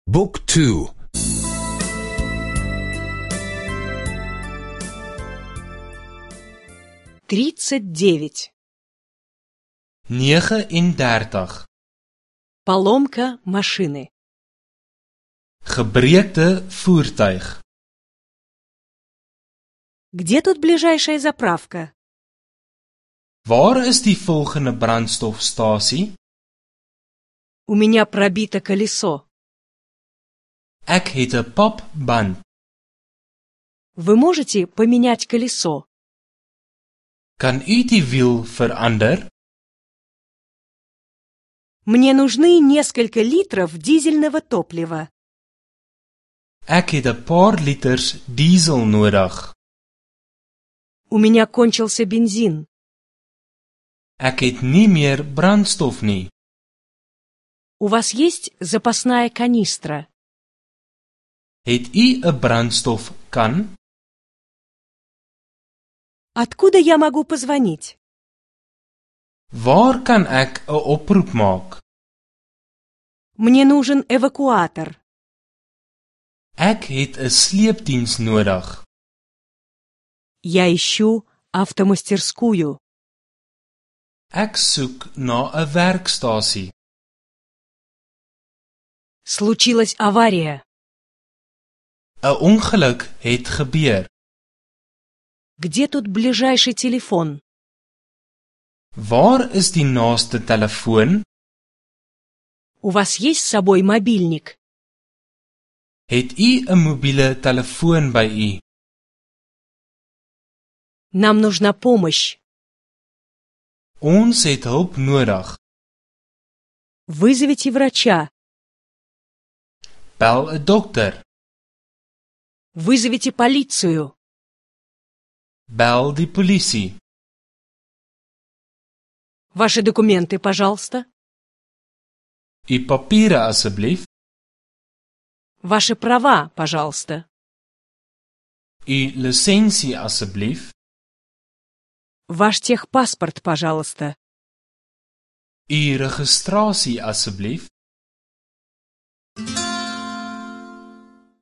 Book 2. 39. 39. Поломка машины. Gebreekte voertuig. Где тут ближайшая заправка? Waar is die volgende brandstofstasie? У меня пробито колесо. Ek het 'n papband. Вы можете поменять колесо? Kan u die wiel verander? Мне нужны несколько литров дизельного топлива. Ek het 'n paar liters diesel nodig. У меня кончился бензин. Ek het nie meer brandstof nie. У вас есть запасная канистра? Het u 'n brandstofkan? Откуда я могу позвонить? Waar kan ek 'n oproep maak? Мне нужен эвакуатор. Ek het 'n sleepdiens nodig. Я ищу автомастерскую. Ek soek na 'n werkstasie. Случилась авария. 'n Ongeluk het gebeur. Где тут ближайший телефон? Waar is die naaste telefoon? У вас есть с собой мобильник? Het u 'n mobiele telefoon by u? Нам нужна помощь. Ons het hulp nodig. Вызовите врача. Bel 'n dokter. Вызовите полицию. Bel die polisie. Ваши документы, пожалуйста. U papiere asseblief. Ваши права, пожалуйста. U lisensie asseblief. Ваш техпаспорт, пожалуйста. U registrasie asseblief.